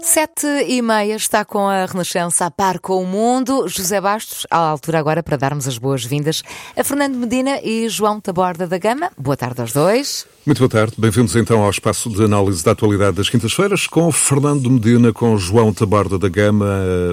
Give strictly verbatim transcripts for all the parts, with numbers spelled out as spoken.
Sete e meia está com a Renascença a par com o mundo. José Bastos, à altura agora para darmos as boas-vindas a Fernando Medina e João Taborda da Gama. Boa tarde aos dois. Muito boa tarde. Bem-vindos então ao espaço de análise da atualidade das quintas-feiras com o Fernando Medina, com o João Taborda da Gama.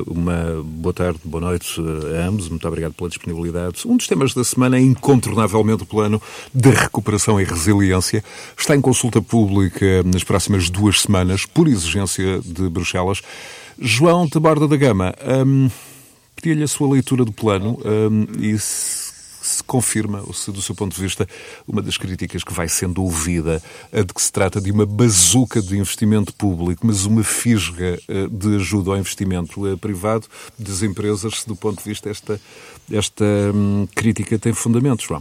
Uma boa tarde, boa noite a ambos. Muito obrigado pela disponibilidade. Um dos temas da semana é incontornavelmente o plano de recuperação e resiliência. Está em consulta pública nas próximas duas semanas, por exigência de Bruxelas. João Taborda da Gama, hum, pedi-lhe a sua leitura do plano hum, e se se confirma, ou se do seu ponto de vista, uma das críticas que vai sendo ouvida, a de que se trata de uma bazuca de investimento público, mas uma fisga de ajuda ao investimento privado das empresas, se do ponto de vista esta, esta hum, crítica tem fundamento, João?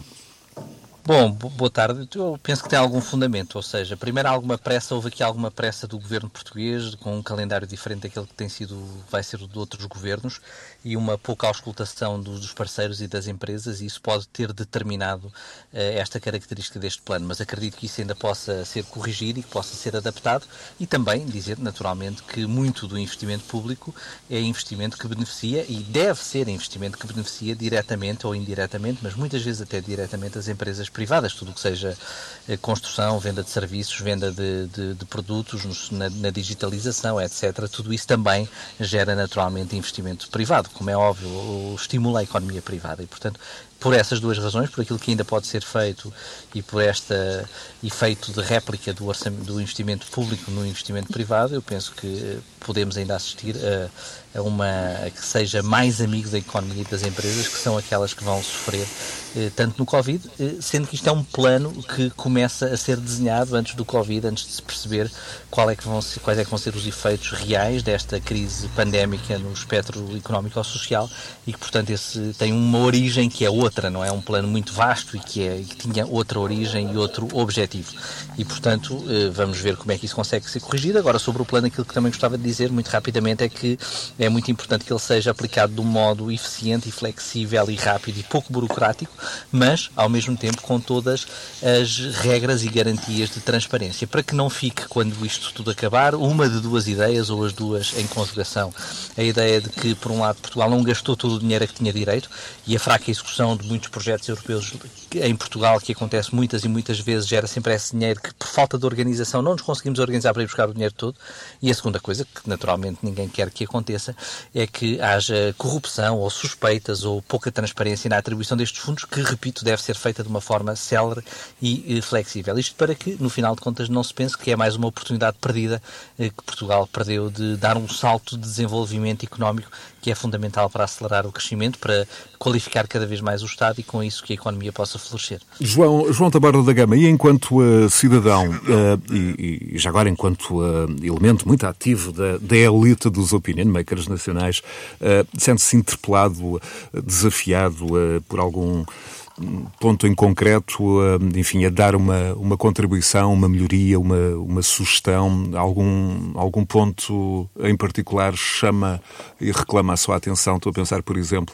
Bom, boa tarde. Eu penso que tem algum fundamento, ou seja, primeiro há alguma pressa, houve aqui alguma pressa do governo português, com um calendário diferente daquele que tem sido, vai ser de outros governos, e uma pouca auscultação dos parceiros e das empresas, e isso pode ter determinado uh, esta característica deste plano, mas acredito que isso ainda possa ser corrigido e que possa ser adaptado, e também dizer, naturalmente, que muito do investimento público é investimento que beneficia, e deve ser investimento que beneficia diretamente ou indiretamente, mas muitas vezes até diretamente as empresas privadas, tudo o que seja construção, venda de serviços, venda de, de, de produtos, na, na digitalização, etcétera. Tudo isso também gera naturalmente investimento privado, como é óbvio, estimula a economia privada e, portanto, por essas duas razões, por aquilo que ainda pode ser feito e por este efeito de réplica do, orçamento, do investimento público no investimento privado, eu penso que podemos ainda assistir a, a uma a que seja mais amigo da economia e das empresas, que são aquelas que vão sofrer eh, tanto no Covid, eh, sendo que isto é um plano que começa a ser desenhado antes do Covid, antes de se perceber qual é que vão ser, quais é que vão ser os efeitos reais desta crise pandémica no espectro económico-social e que, portanto, esse tem uma origem que é outra, não é? Um plano muito vasto e que, é, que tinha outra origem e outro objetivo. E, portanto, eh, vamos ver como é que isso consegue ser corrigido. Agora, sobre o plano, aquilo que também gostava de dizer muito rapidamente é que é muito importante que ele seja aplicado de um modo eficiente e flexível e rápido e pouco burocrático, mas, ao mesmo tempo, com todas as regras e garantias de transparência, para que não fique, quando isto tudo acabar, uma de duas ideias ou as duas em conjugação. A ideia de que, por um lado, Portugal não gastou todo o dinheiro a que tinha direito e a fraca execução de muitos projetos europeus em Portugal, que acontece muitas e muitas vezes, gera sempre esse dinheiro que, por falta de organização, não nos conseguimos organizar para ir buscar o dinheiro todo. E a segunda coisa, que naturalmente ninguém quer que aconteça, é que haja corrupção ou suspeitas ou pouca transparência na atribuição destes fundos, que, repito, deve ser feita de uma forma célere e flexível. Isto para que, no final de contas, não se pense que é mais uma oportunidade perdida que Portugal perdeu de dar um salto de desenvolvimento económico que é fundamental para acelerar o crescimento, para qualificar cada vez mais o Estado e com isso que a economia possa florescer. João, João Taborda da Gama, e enquanto uh, cidadão uh, e, e já agora enquanto uh, elemento muito ativo da, da elite dos opinion makers nacionais, uh, sente-se interpelado, desafiado uh, por algum ponto em concreto, enfim, a dar uma, uma contribuição, uma melhoria, uma, uma sugestão, algum, algum ponto em particular chama e reclama a sua atenção? Estou a pensar, por exemplo,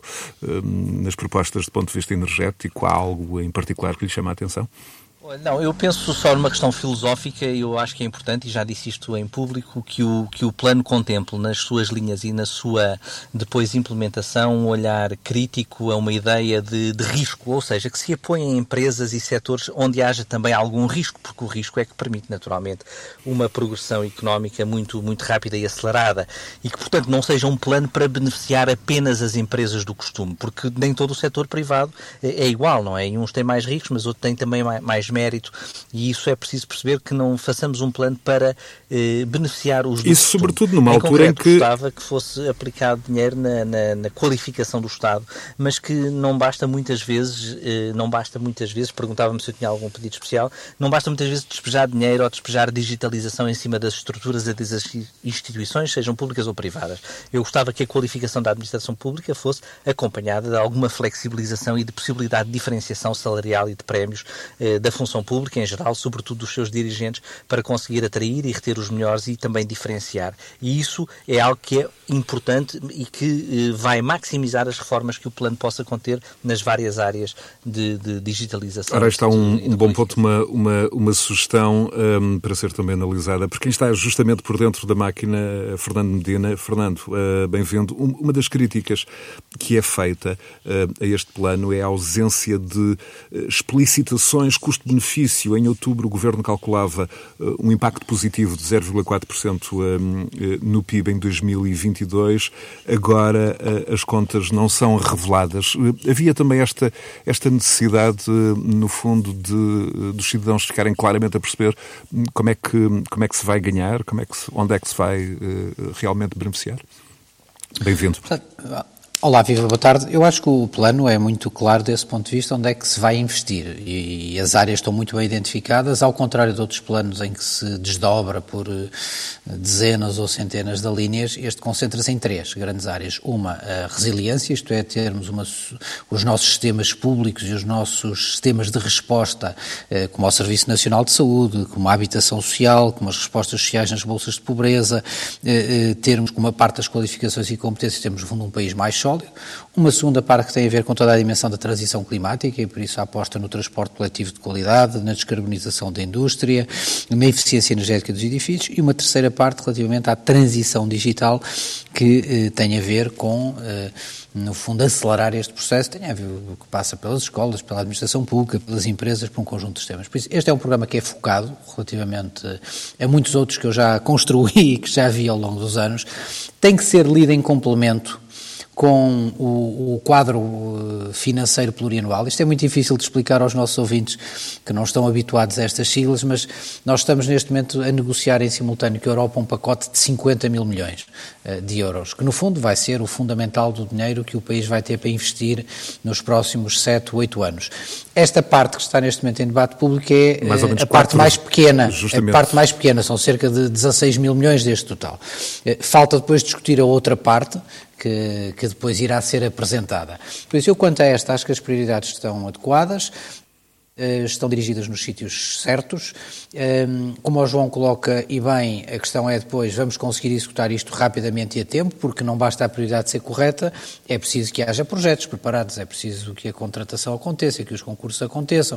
nas propostas do ponto de vista energético. Há algo em particular que lhe chama a atenção? Não, eu penso só numa questão filosófica e eu acho que é importante, e já disse isto em público, que o, que o plano contemple nas suas linhas e na sua depois implementação um olhar crítico a uma ideia de, de risco, ou seja, que se apoiem em empresas e setores onde haja também algum risco, porque o risco é que permite naturalmente uma progressão económica muito, muito rápida e acelerada e que, portanto, não seja um plano para beneficiar apenas as empresas do costume, porque nem todo o setor privado é, é igual, não é? E uns têm mais riscos, mas outros têm também mais, mais mérito, e isso é preciso perceber, que não façamos um plano para eh, beneficiar os do Isso costume. Sobretudo numa em altura concreto, em que... gostava que fosse aplicado dinheiro na, na, na qualificação do Estado, mas que não basta muitas vezes, eh, não basta muitas vezes, perguntava-me se eu tinha algum pedido especial, não basta muitas vezes despejar dinheiro ou despejar digitalização em cima das estruturas e das instituições, sejam públicas ou privadas. Eu gostava que a qualificação da administração pública fosse acompanhada de alguma flexibilização e de possibilidade de diferenciação salarial e de prémios eh, da função função pública em geral, sobretudo dos seus dirigentes, para conseguir atrair e reter os melhores e também diferenciar. E isso é algo que é importante e que eh, vai maximizar as reformas que o plano possa conter nas várias áreas de, de digitalização. Ora, está um, um bom ponto, uma, uma, uma sugestão um, para ser também analisada por quem está justamente por dentro da máquina, Fernando Medina. Fernando, uh, bem-vindo. Um, uma das críticas que é feita uh, a este plano é a ausência de uh, explicitações custo-benefício. Em outubro, o Governo calculava uh, um impacto positivo de zero vírgula quatro por cento um, uh, no P I B em dois mil e vinte e dois. Agora, uh, as contas não são reveladas. Uh, havia também esta, esta necessidade, uh, no fundo, de, uh, dos cidadãos ficarem claramente a perceber um, como é que, como é que se vai ganhar, como é que se, onde é que se vai uh, realmente beneficiar. Bem-vindo. Olá, viva, boa tarde. Eu acho que o plano é muito claro desse ponto de vista onde é que se vai investir e, e as áreas estão muito bem identificadas, ao contrário de outros planos em que se desdobra por uh, dezenas ou centenas de linhas. Este concentra-se em três grandes áreas. Uma, a resiliência, isto é, termos uma, os nossos sistemas públicos e os nossos sistemas de resposta, uh, como o Serviço Nacional de Saúde, como a habitação social, como as respostas sociais nas bolsas de pobreza, uh, uh, termos como uma parte das qualificações e competências, temos no fundo um país mais sólido. Uma segunda parte que tem a ver com toda a dimensão da transição climática e por isso a aposta no transporte coletivo de qualidade, na descarbonização da indústria, na eficiência energética dos edifícios e uma terceira parte relativamente à transição digital que eh, tem a ver com, eh, no fundo, acelerar este processo, tem a ver com o que passa pelas escolas, pela administração pública, pelas empresas, por um conjunto de sistemas. Por isso, este é um programa que é focado relativamente a muitos outros que eu já construí e que já vi ao longo dos anos, tem que ser lido em complemento com o, o quadro financeiro plurianual. Isto é muito difícil de explicar aos nossos ouvintes que não estão habituados a estas siglas, mas nós estamos neste momento a negociar em simultâneo com a Europa um pacote de cinquenta mil milhões uh, de euros, que no fundo vai ser o fundamental do dinheiro que o país vai ter para investir nos próximos sete, oito anos. Esta parte que está neste momento em debate público é uh, a parte mais pequena, justamente. A parte mais pequena, são cerca de dezasseis mil milhões deste total. Uh, falta depois discutir a outra parte, Que, que depois irá ser apresentada. Por isso, eu quanto a esta, acho que as prioridades estão adequadas, estão dirigidas nos sítios certos. Como o João coloca, e bem, a questão é depois, vamos conseguir executar isto rapidamente e a tempo, porque não basta a prioridade ser correta, é preciso que haja projetos preparados, é preciso que a contratação aconteça, que os concursos aconteçam,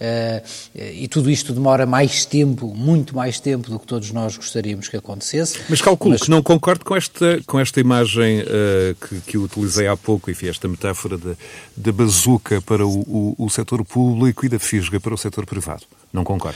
e tudo isto demora mais tempo, muito mais tempo do que todos nós gostaríamos que acontecesse. Mas calculo Mas... que não concordo com esta, com esta imagem uh, que, que eu utilizei há pouco, enfim, esta metáfora da, da bazuca para o, o, o setor público e da fisga para o setor privado. Não concordo.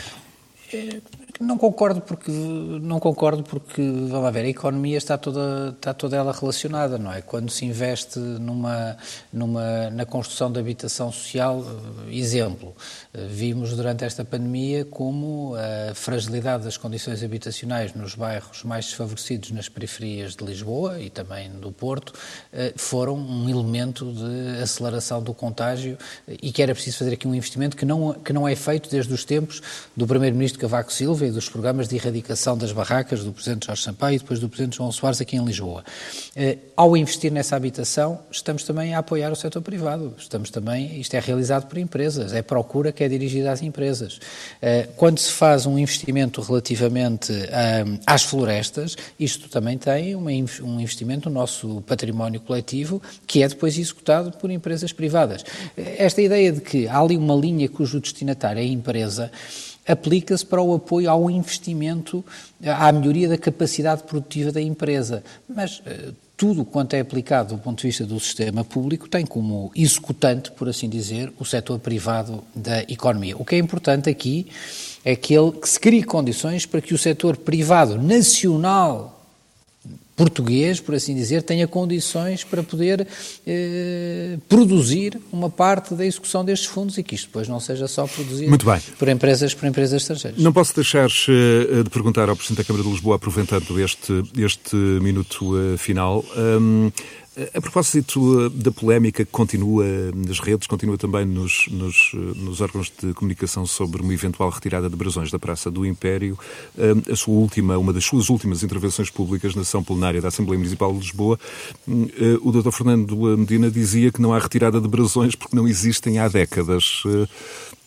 Não concordo porque, não concordo porque, vamos lá ver, a economia está toda, está toda ela relacionada, não é? Quando se investe numa, numa, na construção de habitação social, exemplo, vimos durante esta pandemia como a fragilidade das condições habitacionais nos bairros mais desfavorecidos nas periferias de Lisboa e também do Porto foram um elemento de aceleração do contágio e que era preciso fazer aqui um investimento que não, que não é feito desde os tempos do primeiro-ministro Cavaco Silva e dos programas de erradicação das barracas do Presidente Jorge Sampaio e depois do Presidente João Soares aqui em Lisboa. Eh, ao investir nessa habitação, estamos também a apoiar o setor privado. Estamos também, isto é realizado por empresas, é procura que é dirigida às empresas. Eh, quando se faz um investimento relativamente eh, às florestas, isto também tem uma, um investimento no nosso património coletivo que é depois executado por empresas privadas. Esta ideia de que há ali uma linha cujo destinatário é a empresa aplica-se para o apoio ao investimento, à melhoria da capacidade produtiva da empresa. Mas uh, tudo quanto é aplicado do ponto de vista do sistema público tem como executante, por assim dizer, o setor privado da economia. O que é importante aqui é que, ele, que se crie condições para que o setor privado nacional português, por assim dizer, tenha condições para poder eh, produzir uma parte da execução destes fundos e que isto depois não seja só produzido Muito bem. por empresas, por empresas estrangeiras. Não posso deixar uh, de perguntar ao Presidente da Câmara de Lisboa, aproveitando este, este minuto uh, final, um, a propósito da polémica que continua nas redes, continua também nos, nos, nos órgãos de comunicação sobre uma eventual retirada de brasões da Praça do Império, a sua última, uma das suas últimas intervenções públicas na sessão plenária da Assembleia Municipal de Lisboa, o doutor Fernando Medina dizia que não há retirada de brasões porque não existem há décadas.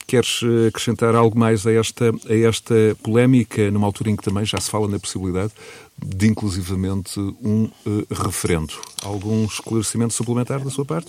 queres acrescentar algo mais a esta, a esta polémica, numa altura em que também já se fala na possibilidade de, inclusivamente, um uh, referendo? Algum esclarecimento suplementar da sua parte?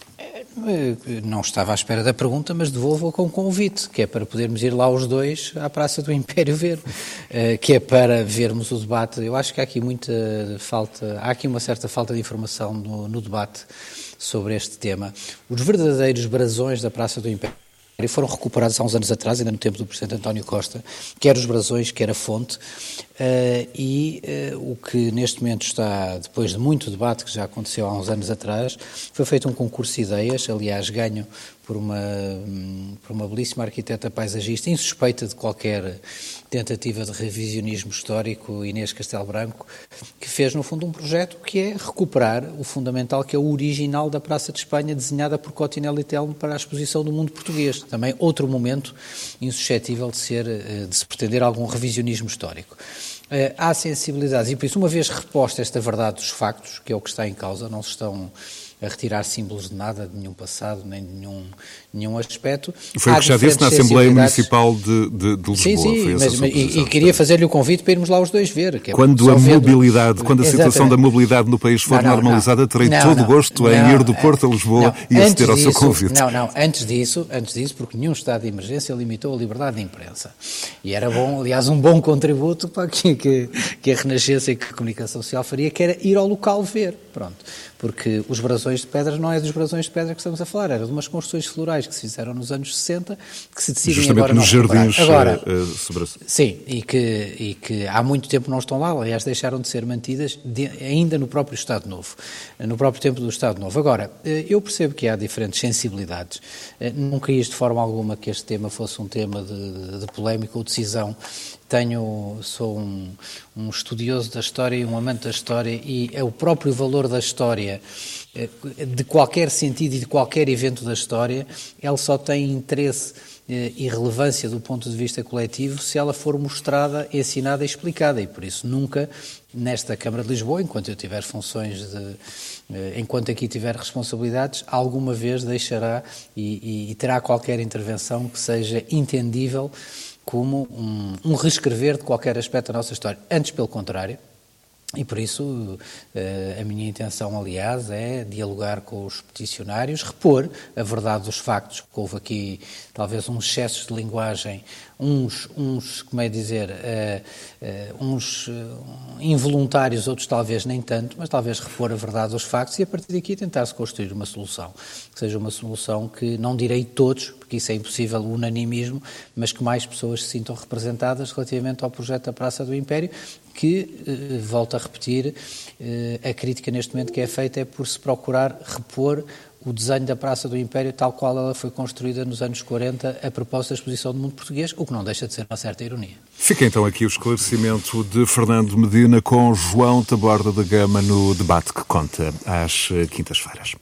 Não estava à espera da pergunta, mas devolvo-a com um convite, que é para podermos ir lá os dois à Praça do Império ver, que é para vermos o debate. Eu acho que há aqui muita falta, há aqui uma certa falta de informação no, no debate sobre este tema. Os verdadeiros brasões da Praça do Império foram recuperados há uns anos atrás, ainda no tempo do Presidente António Costa, quer os brasões, quer a fonte, uh, e uh, o que neste momento está, depois de muito debate que já aconteceu há uns anos atrás, foi feito um concurso de ideias, aliás ganho por uma, por uma belíssima arquiteta paisagista, insuspeita de qualquer tentativa de revisionismo histórico, Inês Castelo Branco, que fez no fundo um projeto que é recuperar o fundamental, que é o original da Praça de Espanha, desenhada por Cottinelli Telmo para a exposição do mundo português. Também outro momento insuscetível de, ser, de se pretender algum revisionismo histórico. Há sensibilidades, e por isso, uma vez reposta esta verdade dos factos, que é o que está em causa, não se estão a retirar símbolos de nada, de nenhum passado, nem de nenhum, nenhum aspecto. Foi o que já disse na Assembleia Municipal de, de, de Lisboa. Sim, sim, foi mas, e, e queria fazer-lhe o convite para irmos lá os dois ver. Que é quando a mobilidade, vendo... quando a situação Exatamente. da mobilidade no país for não, não, normalizada, não, terei não, todo o não, gosto não, em ir do não, Porto a Lisboa não, e aceder ao seu convite. Não, não, antes disso, antes disso, porque nenhum estado de emergência limitou a liberdade de imprensa. E era bom, aliás, um bom contributo para que, que, que a Renascença e que a comunicação social faria, que era ir ao local ver, pronto. Porque os brasões de pedra não é dos brasões de pedra que estamos a falar, era de umas construções florais que se fizeram nos anos sessenta, que se decidem justamente agora não nos jardins agora, uh, sobre... Sim, e que, e que há muito tempo não estão lá, aliás deixaram de ser mantidas de, ainda no próprio Estado Novo, no próprio tempo do Estado Novo. Agora, eu percebo que há diferentes sensibilidades, não quis de forma alguma que este tema fosse um tema de, de, de polémica ou decisão. Tenho, sou um, um estudioso da história e um amante da história, e é o próprio valor da história, de qualquer sentido e de qualquer evento da história, ele só tem interesse e relevância do ponto de vista coletivo se ela for mostrada, ensinada e explicada, e por isso nunca nesta Câmara de Lisboa, enquanto eu tiver funções de, enquanto aqui tiver responsabilidades, alguma vez deixará e, e, e terá qualquer intervenção que seja entendível como um, um reescrever de qualquer aspecto da nossa história. Antes, pelo contrário, e por isso a minha intenção, aliás, é dialogar com os peticionários, repor a verdade dos factos, que houve aqui talvez uns excessos de linguagem, uns, uns como é dizer, uh, uh, uns uh, involuntários, outros talvez nem tanto, mas talvez repor a verdade dos factos e a partir daqui tentar-se construir uma solução, que seja uma solução que não direi todos, porque isso é impossível, o unanimismo, mas que mais pessoas se sintam representadas relativamente ao projeto da Praça do Império, que, eh, volto a repetir, eh, a crítica neste momento que é feita é por se procurar repor o desenho da Praça do Império tal qual ela foi construída nos anos quarenta a propósito da exposição do mundo português, o que não deixa de ser uma certa ironia. Fica então aqui o esclarecimento de Fernando Medina com João Taborda da Gama no debate que conta às quintas-feiras.